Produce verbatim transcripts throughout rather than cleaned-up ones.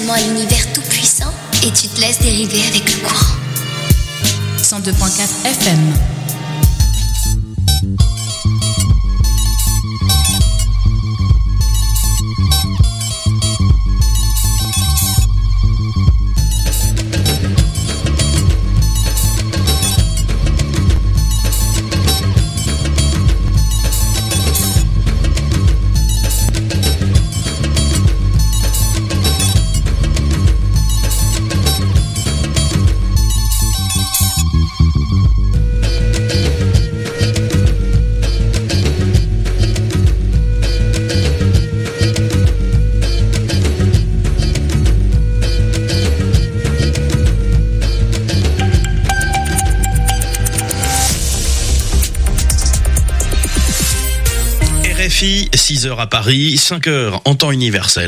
abonnement à l'univers tout-puissant et tu te laisses dériver avec le courant. cent deux virgule quatre F M. six heures à Paris, cinq heures en temps universel.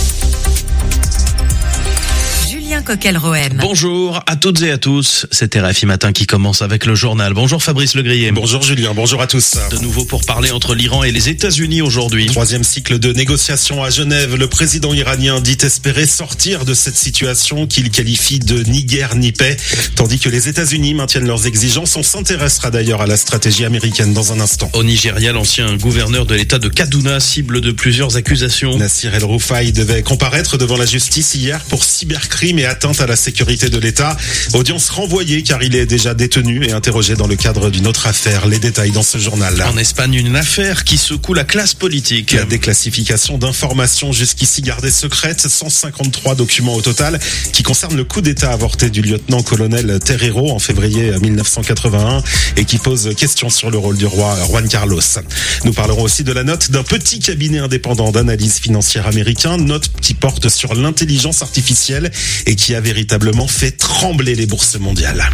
Coquel-Rohem. Bonjour à toutes et à tous, c'est R F I Matin qui commence avec le journal. Bonjour Fabrice Legrier. Bonjour Julien, bonjour à tous. De nouveau pour parler entre l'Iran et les États-Unis aujourd'hui. Troisième cycle de négociations à Genève. Le président iranien dit espérer sortir de cette situation qu'il qualifie de ni guerre ni paix, tandis que les États-Unis maintiennent leurs exigences. On s'intéressera d'ailleurs à la stratégie américaine dans un instant. Au Nigeria, l'ancien gouverneur de l'État de Kaduna cible de plusieurs accusations. Nassir El-Rufai devait comparaître devant la justice hier pour cybercrime et atteinte à la sécurité de l'État. Audience renvoyée car il est déjà détenu et interrogé dans le cadre d'une autre affaire. Les détails dans ce journal. En Espagne, une affaire qui secoue la classe politique. La déclassification d'informations jusqu'ici gardées secrètes, cent cinquante-trois documents au total, qui concernent le coup d'État avorté du lieutenant-colonel Terrero en février mille neuf cent quatre-vingt-un et qui pose question sur le rôle du roi Juan Carlos. Nous parlerons aussi de la note d'un petit cabinet indépendant d'analyse financière américain, note qui porte sur l'intelligence artificielle et qui a véritablement fait trembler les bourses mondiales.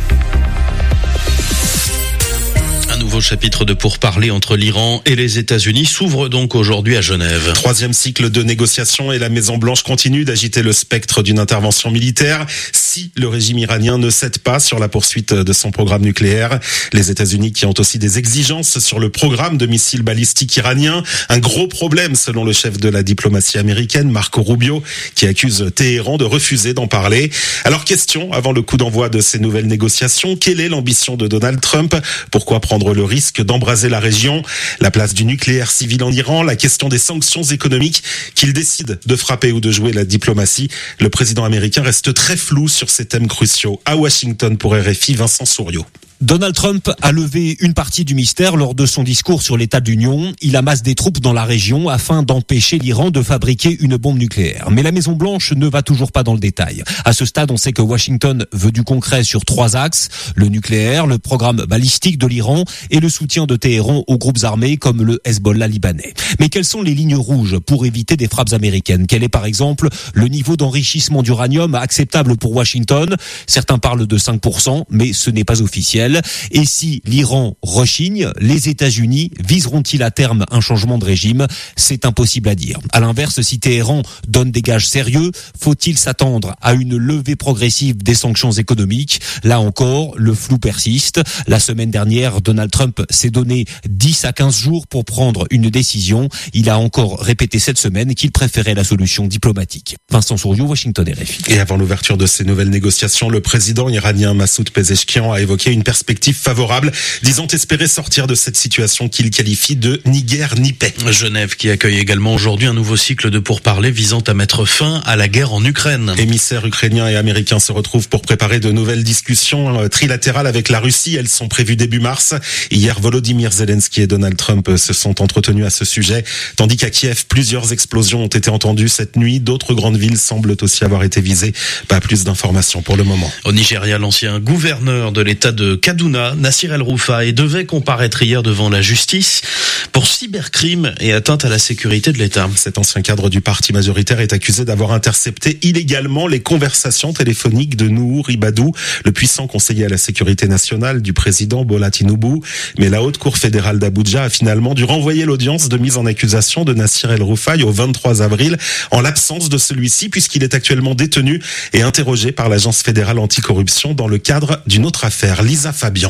Un nouveau chapitre de pourparlers entre l'Iran et les États-Unis s'ouvre donc aujourd'hui à Genève. Troisième cycle de négociations et la Maison-Blanche continue d'agiter le spectre d'une intervention militaire si le régime iranien ne cède pas sur la poursuite de son programme nucléaire. Les États-Unis qui ont aussi des exigences sur le programme de missiles balistiques iranien. Un gros problème selon le chef de la diplomatie américaine, Marco Rubio, qui accuse Téhéran de refuser d'en parler. Alors question, avant le coup d'envoi de ces nouvelles négociations, quelle est l'ambition de Donald Trump? Pourquoi prendre le risque d'embraser la région? La place du nucléaire civil en Iran, la question des sanctions économiques, qu'il décide de frapper ou de jouer la diplomatie. Le président américain reste très flou sur ces thèmes cruciaux. À Washington pour R F I, Vincent Souriau. Donald Trump a levé une partie du mystère lors de son discours sur l'état de l'Union. Il amasse des troupes dans la région afin d'empêcher l'Iran de fabriquer une bombe nucléaire. Mais la Maison-Blanche ne va toujours pas dans le détail. À ce stade, on sait que Washington veut du concret sur trois axes. Le nucléaire, le programme balistique de l'Iran et le soutien de Téhéran aux groupes armés comme le Hezbollah libanais. Mais quelles sont les lignes rouges pour éviter des frappes américaines? Quel est par exemple le niveau d'enrichissement d'uranium acceptable pour Washington? Certains parlent de cinq pour cent, mais ce n'est pas officiel. Et si l'Iran rechigne, les États-Unis viseront-ils à terme un changement de régime? C'est impossible à dire. À l'inverse, si Téhéran donne des gages sérieux, faut-il s'attendre à une levée progressive des sanctions économiques? Là encore, le flou persiste. La semaine dernière, Donald Trump s'est donné dix à quinze jours pour prendre une décision. Il a encore répété cette semaine qu'il préférait la solution diplomatique. Vincent Souriau, Washington R F I. Et avant l'ouverture de ces nouvelles négociations, le président iranien Massoud Pezeshkian a évoqué une perspective favorable, disant espérer sortir de cette situation qu'il qualifie de ni guerre ni paix. Genève qui accueille également aujourd'hui un nouveau cycle de pourparlers visant à mettre fin à la guerre en Ukraine. Émissaires ukrainiens et américains se retrouvent pour préparer de nouvelles discussions trilatérales avec la Russie. Elles sont prévues début mars. Hier, Volodymyr Zelensky et Donald Trump se sont entretenus à ce sujet, tandis qu'à Kiev, plusieurs explosions ont été entendues cette nuit. D'autres grandes villes semblent aussi avoir été visées. Pas plus d'informations pour le moment. Au Nigeria, l'ancien gouverneur de l'État de Kaduna, Nassir El-Rufai, devait comparaître hier devant la justice pour cybercrime et atteinte à la sécurité de l'État. Cet ancien cadre du parti majoritaire est accusé d'avoir intercepté illégalement les conversations téléphoniques de Nuhu Ribadu, le puissant conseiller à la sécurité nationale du président Bola Tinubu. Mais la haute cour fédérale d'Abuja a finalement dû renvoyer l'audience de mise en accusation de Nassir El-Rufai au vingt-trois avril, en l'absence de celui-ci, puisqu'il est actuellement détenu et interrogé par l'agence fédérale anticorruption dans le cadre d'une autre affaire. Lisa Fabian.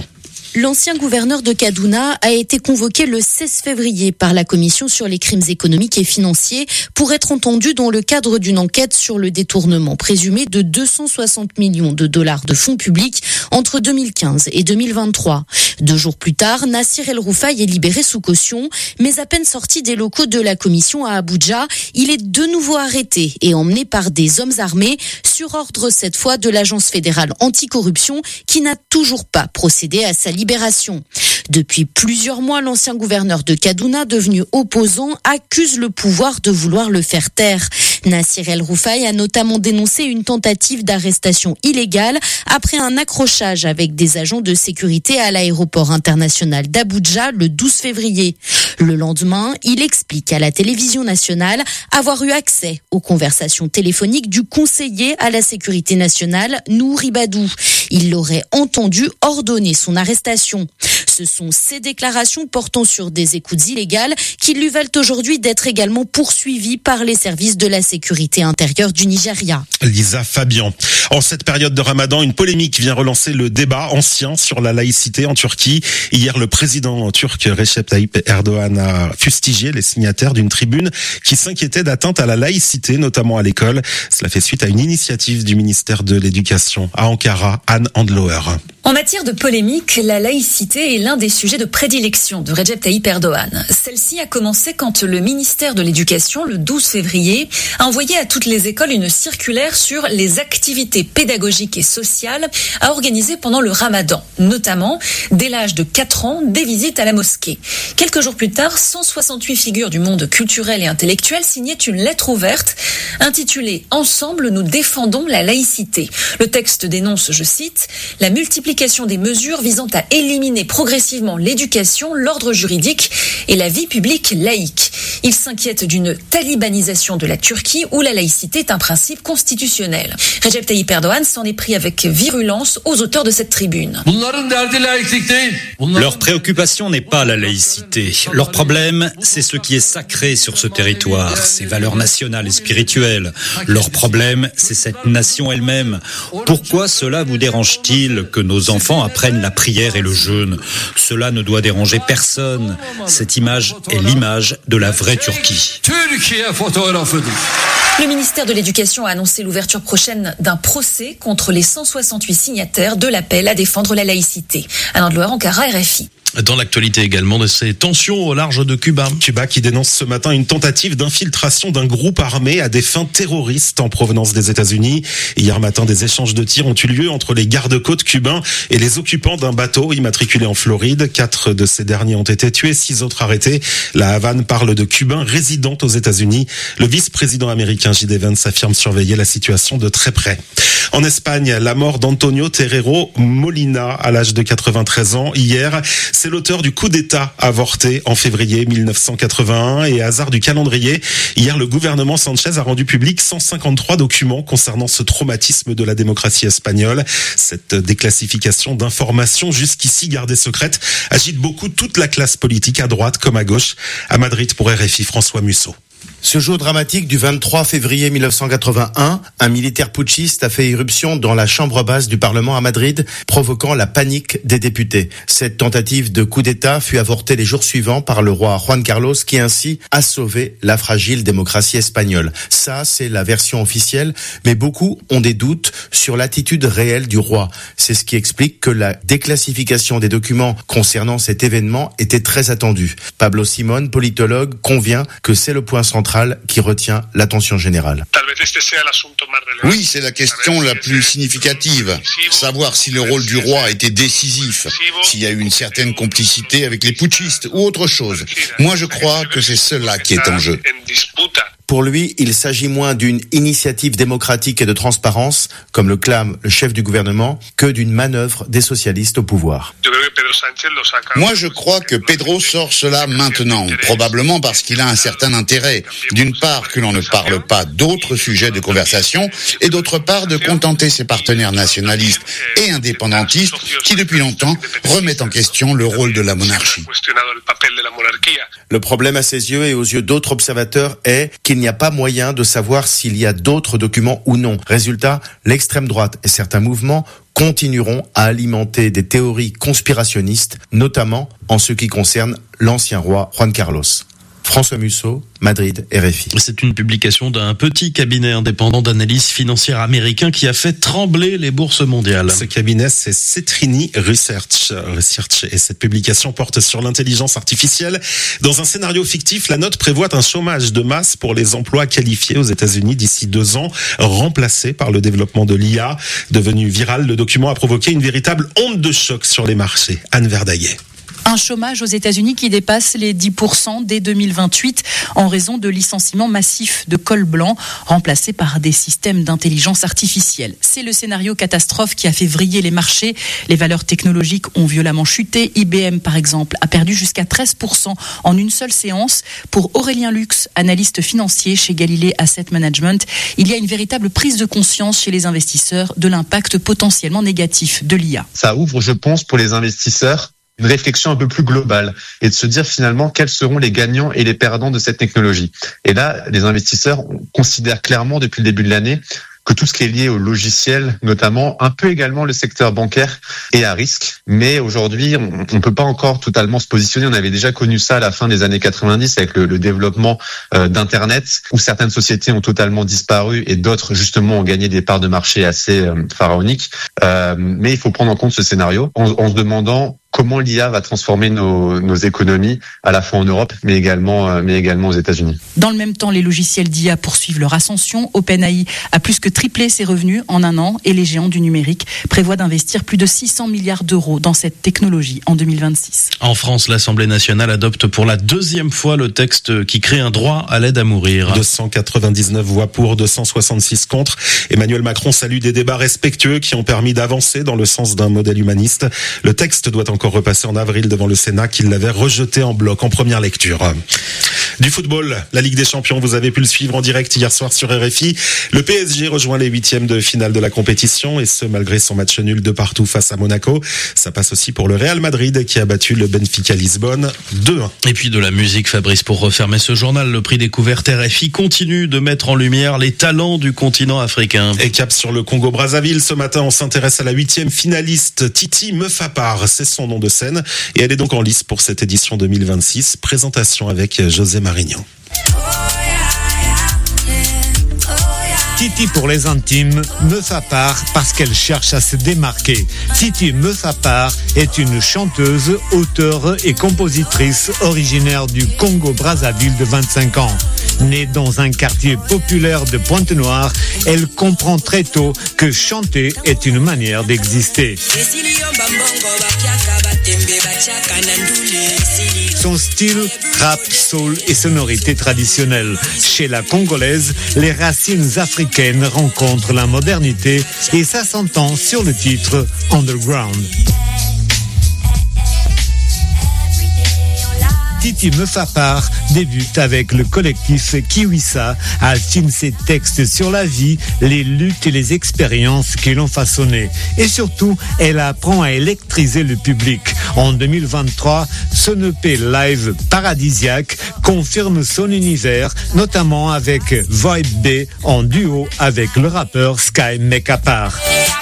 L'ancien gouverneur de Kaduna a été convoqué le seize février par la Commission sur les crimes économiques et financiers pour être entendu dans le cadre d'une enquête sur le détournement présumé de deux cent soixante millions de dollars de fonds publics entre deux mille quinze et deux mille vingt-trois. Deux jours plus tard, Nassir El Rufai est libéré sous caution, mais à peine sorti des locaux de la Commission à Abuja, il est de nouveau arrêté et emmené par des hommes armés sur ordre cette fois de l'Agence fédérale anticorruption qui n'a toujours pas procédé à sa libération. Depuis plusieurs mois, l'ancien gouverneur de Kaduna, devenu opposant, accuse le pouvoir de vouloir le faire taire. Nassir El Rufai a notamment dénoncé une tentative d'arrestation illégale après un accrochage avec des agents de sécurité à l'aéroport international d'Abuja le douze février. Le lendemain, il explique à la télévision nationale avoir eu accès aux conversations téléphoniques du conseiller à la sécurité nationale, Nour Ibadou. Il l'aurait entendu ordonner son arrestation. Ce sont ces déclarations portant sur des écoutes illégales qui lui valent aujourd'hui d'être également poursuivi par les services de la sécurité intérieure du Nigeria. Lisa Fabian. En cette période de Ramadan, une polémique vient relancer le débat ancien sur la laïcité en Turquie. Hier, le président turc Recep Tayyip Erdogan a fustigé les signataires d'une tribune qui s'inquiétait d'atteinte à la laïcité, notamment à l'école. Cela fait suite à une initiative du ministère de l'Éducation à Ankara. Anne Andlauer. En matière de polémique, la laïcité est l'un des sujets de prédilection de Recep Tayyip Erdogan. Celle-ci a commencé quand le ministère de l'Éducation, le douze février, a envoyé à toutes les écoles une circulaire sur les activités pédagogiques et sociales à organiser pendant le Ramadan, notamment, dès l'âge de quatre ans, des visites à la mosquée. Quelques jours plus tard, cent soixante-huit figures du monde culturel et intellectuel signaient une lettre ouverte intitulée « Ensemble, nous défendons la laïcité ». Le texte dénonce, je cite, « la multiplication des mesures visant à éliminer progressivement l'éducation, l'ordre juridique et la vie publique laïque. Il s'inquiète d'une talibanisation de la Turquie où la laïcité est un principe constitutionnel. Recep Tayyip Erdogan s'en est pris avec virulence aux auteurs de cette tribune. Leur préoccupation n'est pas la laïcité. Leur problème, c'est ce qui est sacré sur ce territoire, ses valeurs nationales et spirituelles. Leur problème, c'est cette nation elle-même. Pourquoi cela vous dérange-t-il que nos enfants apprennent la prière et le jeûne? Cela ne doit déranger personne. Cette image est l'image de la vraie Turquie. Le ministère de l'Éducation a annoncé l'ouverture prochaine d'un procès contre les cent soixante-huit signataires de l'appel à défendre la laïcité. Alain de Loire, Ankara, R F I. Dans l'actualité également de ces tensions au large de Cuba. Cuba qui dénonce ce matin une tentative d'infiltration d'un groupe armé à des fins terroristes en provenance des États-Unis. Hier matin, des échanges de tirs ont eu lieu entre les gardes-côtes cubains et les occupants d'un bateau immatriculé en Floride. Quatre de ces derniers ont été tués, six autres arrêtés. La Havane parle de Cubains résidant aux États-Unis. Le vice-président américain J D Vance affirme surveiller la situation de très près. En Espagne, la mort d'Antonio Terrero Molina à l'âge de quatre-vingt-treize ans hier. C'est l'auteur du coup d'État avorté en février mille neuf cent quatre-vingt-un et hasard du calendrier. Hier, le gouvernement Sanchez a rendu public cent cinquante-trois documents concernant ce traumatisme de la démocratie espagnole. Cette déclassification d'informations jusqu'ici gardées secrètes agite beaucoup toute la classe politique à droite comme à gauche. À Madrid pour R F I, François Musso. Ce jour dramatique du vingt-trois février mille neuf cent quatre-vingt-un, un militaire putschiste a fait irruption dans la chambre basse du Parlement à Madrid, provoquant la panique des députés. Cette tentative de coup d'État fut avortée les jours suivants par le roi Juan Carlos, qui ainsi a sauvé la fragile démocratie espagnole. Ça, c'est la version officielle, mais beaucoup ont des doutes sur l'attitude réelle du roi. C'est ce qui explique que la déclassification des documents concernant cet événement était très attendue. Pablo Simón, politologue, convient que c'est le point central qui retient l'attention générale. Oui, c'est la question la plus significative. Savoir si le rôle du roi a été décisif, s'il y a eu une certaine complicité avec les putschistes ou autre chose. Moi, je crois que c'est cela qui est en jeu. Pour lui, il s'agit moins d'une initiative démocratique et de transparence, comme le clame le chef du gouvernement, que d'une manœuvre des socialistes au pouvoir. Moi, je crois que Pedro sort cela maintenant, probablement parce qu'il a un certain intérêt. D'une part, que l'on ne parle pas d'autres sujets de conversation, et d'autre part, de contenter ses partenaires nationalistes et indépendantistes qui, depuis longtemps, remettent en question le rôle de la monarchie. Le problème à ses yeux et aux yeux d'autres observateurs est qu'il il n'y a pas moyen de savoir s'il y a d'autres documents ou non. Résultat, l'extrême droite et certains mouvements continueront à alimenter des théories conspirationnistes, notamment en ce qui concerne l'ancien roi Juan Carlos. François Musso, Madrid, R F I. C'est une publication d'un petit cabinet indépendant d'analyse financière américain qui a fait trembler les bourses mondiales. Ce cabinet, c'est Cetrini Research. Research. Et cette publication porte sur l'intelligence artificielle. Dans un scénario fictif, la note prévoit un chômage de masse pour les emplois qualifiés aux États-Unis d'ici deux ans, remplacé par le développement de l'I A. Devenu viral, le document a provoqué une véritable onde de choc sur les marchés. Anne Verdaguet. Un chômage aux États-Unis qui dépasse les dix pour cent dès deux mille vingt-huit en raison de licenciements massifs de col blanc remplacés par des systèmes d'intelligence artificielle. C'est le scénario catastrophe qui a fait vriller les marchés. Les valeurs technologiques ont violemment chuté. I B M, par exemple, a perdu jusqu'à treize pour cent en une seule séance. Pour Aurélien Lux, analyste financier chez Galilée Asset Management, il y a une véritable prise de conscience chez les investisseurs de l'impact potentiellement négatif de l'I A. Ça ouvre, je pense, pour les investisseurs une réflexion un peu plus globale et de se dire finalement quels seront les gagnants et les perdants de cette technologie. Et là, les investisseurs considèrent clairement depuis le début de l'année que tout ce qui est lié au logiciel, notamment, un peu également le secteur bancaire, est à risque. Mais aujourd'hui, on ne peut pas encore totalement se positionner. On avait déjà connu ça à la fin des années quatre-vingt-dix avec le, le développement euh, d'Internet, où certaines sociétés ont totalement disparu et d'autres, justement, ont gagné des parts de marché assez euh, pharaoniques. Euh, mais il faut prendre en compte ce scénario en, en se demandant comment l'I A va transformer nos, nos économies, à la fois en Europe, mais également, mais également aux États-Unis. Dans le même temps, les logiciels d'I A poursuivent leur ascension. OpenAI a plus que triplé ses revenus en un an et les géants du numérique prévoient d'investir plus de six cents milliards d'euros dans cette technologie en deux mille vingt-six. En France, l'Assemblée nationale adopte pour la deuxième fois le texte qui crée un droit à l'aide à mourir. deux cent quatre-vingt-dix-neuf voix pour, deux cent soixante-six contre. Emmanuel Macron salue des débats respectueux qui ont permis d'avancer dans le sens d'un modèle humaniste. Le texte doit encore encore repassé en avril devant le Sénat qui l'avait rejeté en bloc en première lecture. Du football, la Ligue des Champions, vous avez pu le suivre en direct hier soir sur R F I. Le P S G rejoint les huitièmes de finale de la compétition et ce malgré son match nul de partout face à Monaco. Ça passe aussi pour le Real Madrid qui a battu le Benfica Lisbonne deux un. Et puis de la musique, Fabrice, pour refermer ce journal, le prix découverte R F I continue de mettre en lumière les talents du continent africain. Et cap sur le Congo-Brazzaville, ce matin on s'intéresse à la huitième finaliste Titi Mefapar, c'est son nom de scène et elle est donc en lice pour cette édition deux mille vingt-six. Présentation avec José Marignan. Titi pour les intimes, Mefapar parce qu'elle cherche à se démarquer. Titi Mefapar est une chanteuse, auteure et compositrice originaire du Congo-Brazzaville de vingt-cinq ans. Née dans un quartier populaire de Pointe-Noire, elle comprend très tôt que chanter est une manière d'exister. Son style, rap, soul et sonorité traditionnelle. Chez la Congolaise, les racines africaines rencontrent la modernité et ça s'entend sur le titre Underground. Titi Mefapar débute avec le collectif Kiwisa, affine ses textes sur la vie, les luttes et les expériences qui l'ont façonné. Et surtout, elle apprend à électriser le public. En deux mille vingt-trois, son E P live Paradisiaque confirme son univers, notamment avec Vibe B en duo avec le rappeur Sky Mekapar.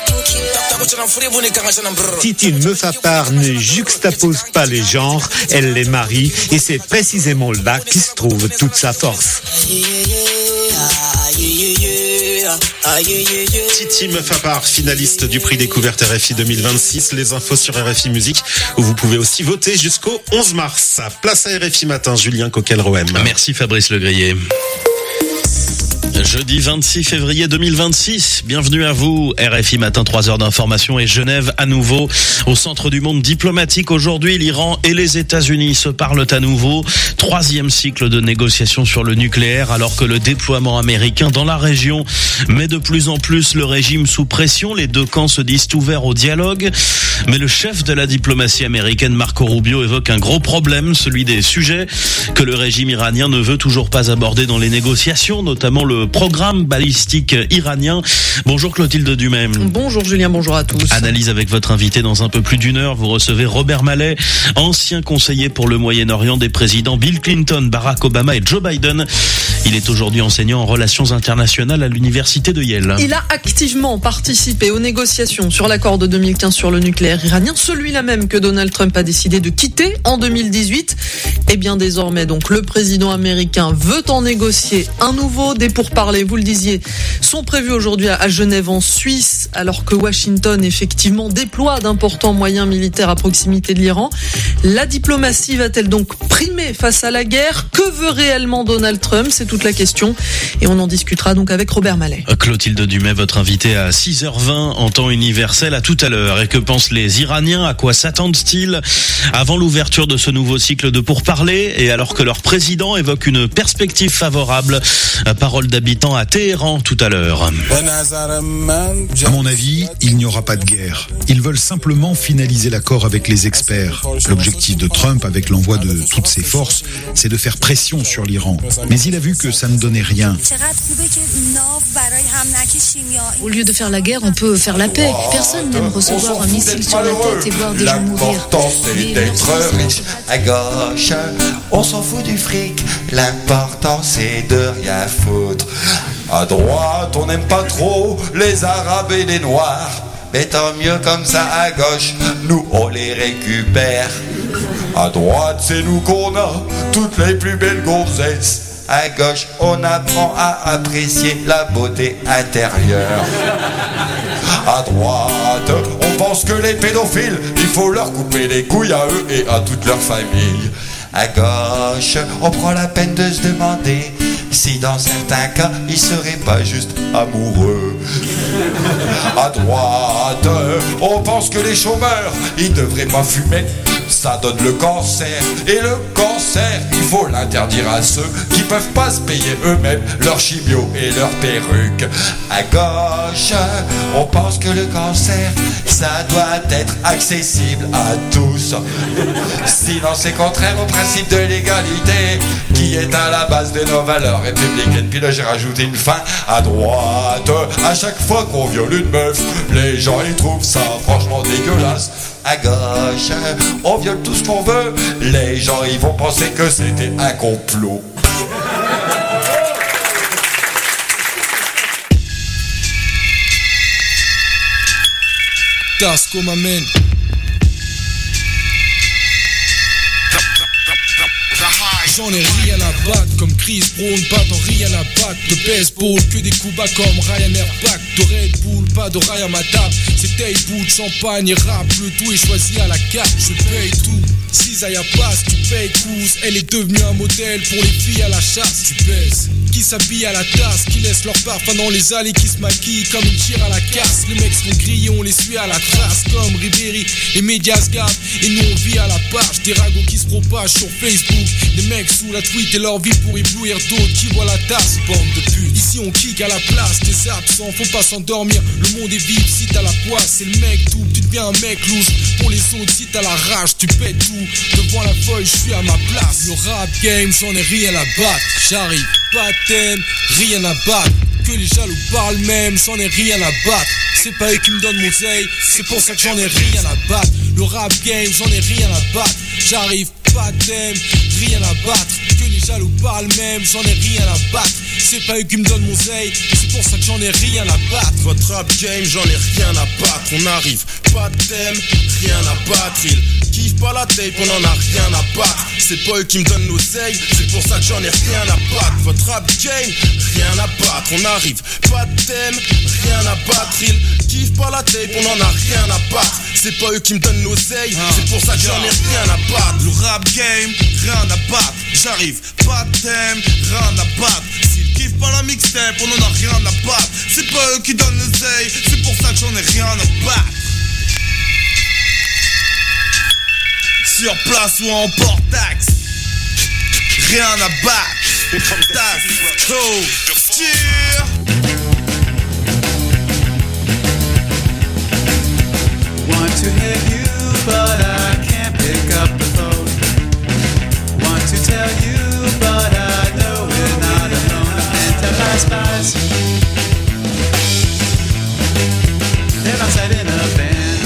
Titi Mefapar ne juxtapose pas les genres, elle les marie et c'est précisément là qu'il se trouve toute sa force. Titi Mefapar, finaliste du prix découverte R F I deux mille vingt-six. Les infos sur R F I Musique où vous pouvez aussi voter jusqu'au onze mars. Place à R F I Matin, Julien Coquel-Roem. Merci Fabrice Legrier. Jeudi vingt-six février deux mille vingt-six, bienvenue à vous, R F I Matin, trois heures d'information et Genève à nouveau au centre du monde diplomatique. Aujourd'hui, l'Iran et les États-Unis se parlent à nouveau. Troisième cycle de négociations sur le nucléaire alors que le déploiement américain dans la région met de plus en plus le régime sous pression. Les deux camps se disent ouverts au dialogue. Mais le chef de la diplomatie américaine, Marco Rubio, évoque un gros problème, celui des sujets que le régime iranien ne veut toujours pas aborder dans les négociations, notamment le programme programme balistique iranien. Bonjour Clotilde Dumais. Bonjour Julien, bonjour à tous. Analyse avec votre invité dans un peu plus d'une heure. Vous recevez Robert Mallet, ancien conseiller pour le Moyen-Orient des présidents Bill Clinton, Barack Obama et Joe Biden. Il est aujourd'hui enseignant en relations internationales à l'université de Yale. Il a activement participé aux négociations sur l'accord de deux mille quinze sur le nucléaire iranien, celui-là même que Donald Trump a décidé de quitter en deux mille dix-huit. Et bien désormais, donc, le président américain veut en négocier un nouveau. Des pourparlers, vous le disiez, sont prévus aujourd'hui à Genève en Suisse, alors que Washington, effectivement, déploie d'importants moyens militaires à proximité de l'Iran. La diplomatie va-t-elle donc primer face à la guerre? Que veut réellement Donald Trump? C'est toute la question. Et on en discutera donc avec Robert Mallet. Clotilde Dumais, votre invité à six heures vingt en temps universel. À tout à l'heure. Et que pensent les Iraniens? À quoi s'attendent-ils avant l'ouverture de ce nouveau cycle de pourparlers et alors que leur président évoque une perspective favorable? Parole d'habitants à Téhéran tout à l'heure. À mon avis, il n'y aura pas de guerre. Ils veulent simplement finaliser l'accord avec les experts. L'objectif de Trump avec l'envoi de toutes ses forces, c'est de faire pression sur l'Iran. Mais il a vu que ça ne donnait rien. Au lieu de faire la guerre, on peut faire la paix. Personne n'aime recevoir un missile sur la tête et voir des gens mourir. L'important c'est d'être riche. À gauche, on s'en fout du fric. L'important c'est de rien foutre. À droite, on n'aime pas trop les Arabes et les Noirs. Mais tant mieux comme ça à gauche, nous on les récupère. À droite, c'est nous qu'on a toutes les plus belles gonzesses. À gauche, on apprend à apprécier la beauté intérieure. À droite, on pense que les pédophiles, il faut leur couper les couilles à eux et à toute leur famille. À gauche, on prend la peine de se demander si dans certains cas, ils seraient pas juste amoureux. À droite, on pense que les chômeurs, ils devraient pas fumer. Ça donne le cancer. Et le cancer, il faut l'interdire à ceux qui peuvent pas se payer eux-mêmes leur chimio et leur perruque. À gauche, on pense que le cancer, ça doit être accessible à tous. Sinon c'est contraire au principe de l'égalité qui est à la base de nos valeurs républicaines. Puis là j'ai rajouté une fin. À droite, à chaque fois qu'on viole une meuf, les gens ils trouvent ça franchement dégueulasse. À gauche, on viole tout ce qu'on veut, les gens ils vont penser que c'était un complot. Das comme amen. J'en ai rien à battre, comme Chris Brown, pas dans rien à battre. De baseball, que des coups bas comme Ryanair Pack. De Red Bull, pas de rail à ma table. C'est taille-bout de champagne et rap, le tout est choisi à la carte. Je paye tout, Cisaille passe, tu payes cousse. Elle est devenue un modèle pour les filles à la chasse. Tu pèses, qui s'habille à la tasse, qui laisse leur parfum dans les allées, qui se maquillent comme une tire à la casse. Les mecs sont grillés, on les suit à la trace comme Ribéry. Les médias se gavent et nous on vit à la page. Des ragots qui se propagent sur Facebook. Des mecs sous la tweet et leur vie pour éblouir d'autres qui voient la tasse, bande de putes. Ici on kick à la place des absents, faut pas s'endormir. Le monde est vide si t'as la poisse, c'est le mec tout. Tu deviens un mec louche. Pour les autres, si t'as la rage, tu pètes tout. Devant la feuille, je suis à ma place. Le rap game, j'en ai rien à battre. J'arrive, pas de thème, rien à battre. Que les jaloux parlent même, j'en ai rien à battre. C'est pas eux qui me donnent mon oseille, c'est pour ça que j'en ai rien à battre. Le rap game, j'en ai rien à battre. J'arrive, pas de thème, rien à battre. Que les jaloux parlent même, j'en ai rien à battre. C'est pas eux qui me donnent mon oseille, c'est pour ça que j'en ai rien à battre. Votre rap game, j'en ai rien à battre. On arrive, pas de thème, rien à battre. Ils kiffent pas la tape, on en a rien à battre. C'est pas eux qui me donnent l'oseille, c'est pour ça que j'en ai rien à battre. Votre rap game, rien à battre. On arrive, pas de thème, rien à battre. Ils kiffent pas la tape, on en a rien à battre. C'est pas eux qui me donnent l'oseille, c'est pour ça que j'en ai rien à battre. Le rap game, rien à battre. J'arrive, pas de thème, rien à battre. S'ils kiffent pas la mixtape, on en a rien à battre. C'est pas eux qui donnent l'oseille, c'est pour ça que j'en ai rien à battre. Sur place ou en portax, rien à battre. That's cool. Cheer. Want to hear you, but I can't pick up the phone. Want to tell you, but I know we're not alone. I can't tell spies. They're outside in a van.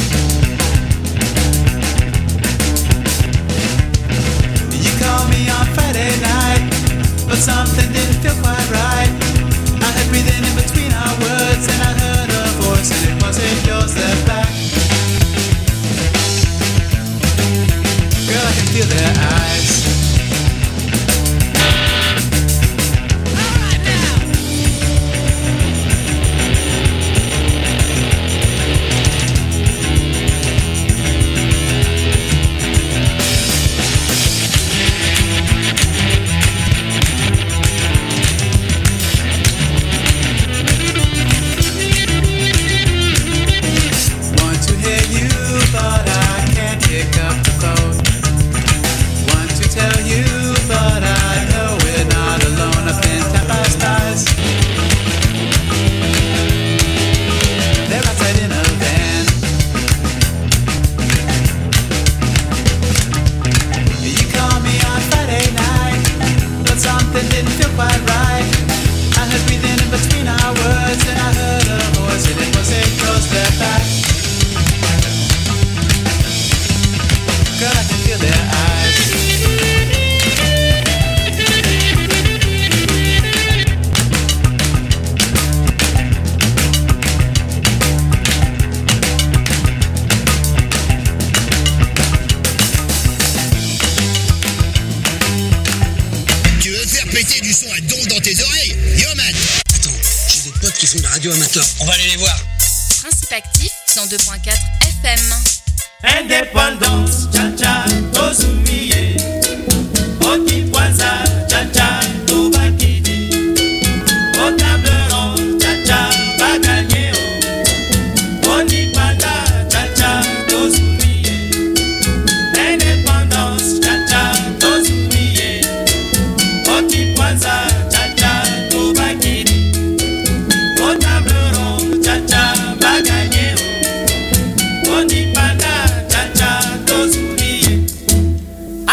You called me on Friday night, but something didn't feel quite right. I had breathing in between our words, and I heard a voice, and it wasn't yours that back. Girl, I can feel their eyes. On va aller les voir. Principe actif cent deux virgule quatre F M. Indépendance, cha-cha, tozumiye. Okipwaza, cha-cha, tobakidi. Au table ronde, cha-cha, bagagné. Onipanda, cha-cha, tozumiye. Indépendance, cha-cha, tozumiye. Okipwaza, cha-cha, tobakidi. Au table ronde, cha-cha, bagagné. Onipanda, cha-cha, tozumiye.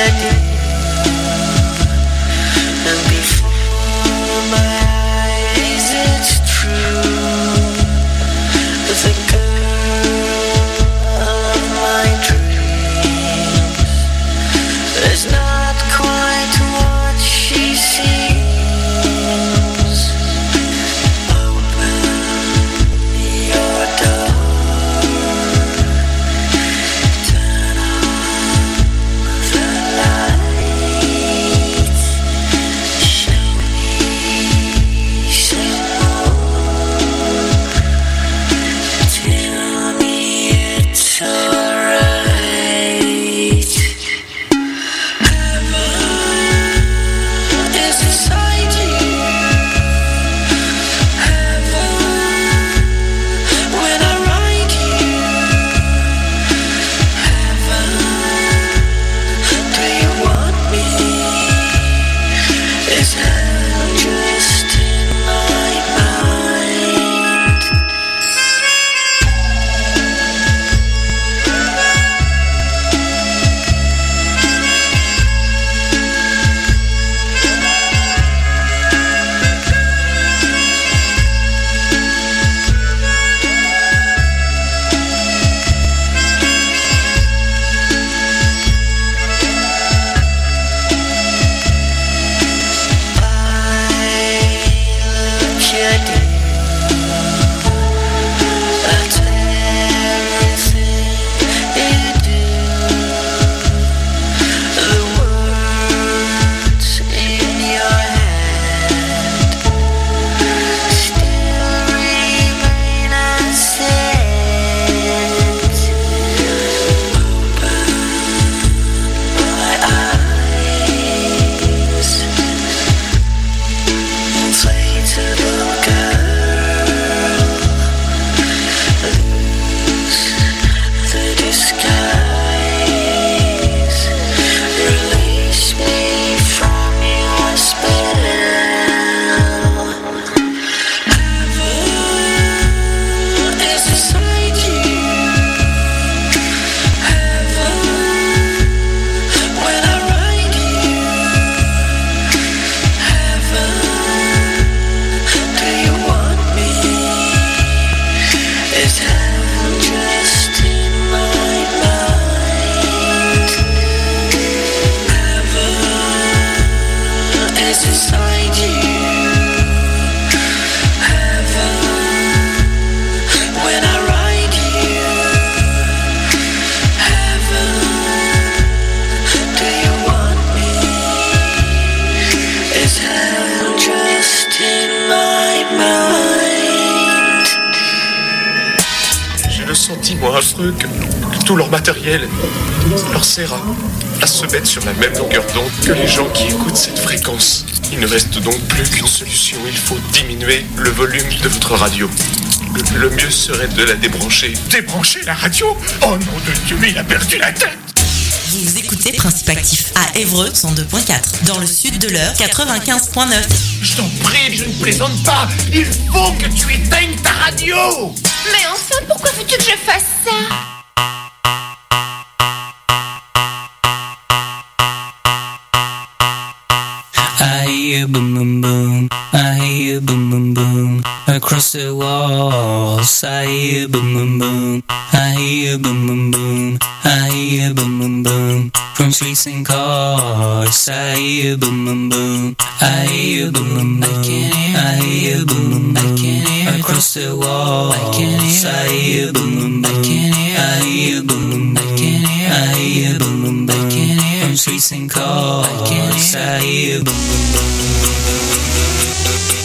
Moi, affreux que, que tout leur matériel leur sert à, à se mettre sur la même longueur d'onde que les gens qui écoutent cette fréquence. Il ne reste donc plus qu'une solution. Il faut diminuer le volume de votre radio. Le, le mieux serait de la débrancher. Débrancher la radio? Oh nom de Dieu, mais il a perdu la tête! Vous écoutez Principe Actif à Évreux cent deux point quatre, dans le sud de l'Eure quatre-vingt-quinze point neuf. Je t'en prie, je ne plaisante pas. Il faut que tu éteignes ta radio. Mais enfin, pourquoi veux-tu que je fasse ça? I hear boom boom boom, I hear boom boom boom across the walls. I hear boom boom boom, I hear boom boom boom, I hear boom boom boom from streets and cars. I hear boom boom boom, I hear boom boom boom, I hear boom boom boom across the walls. I hear boom boom boom, I hear boom boom boom, I hear boom boom boom from streets and cars. I hear boom boom boom.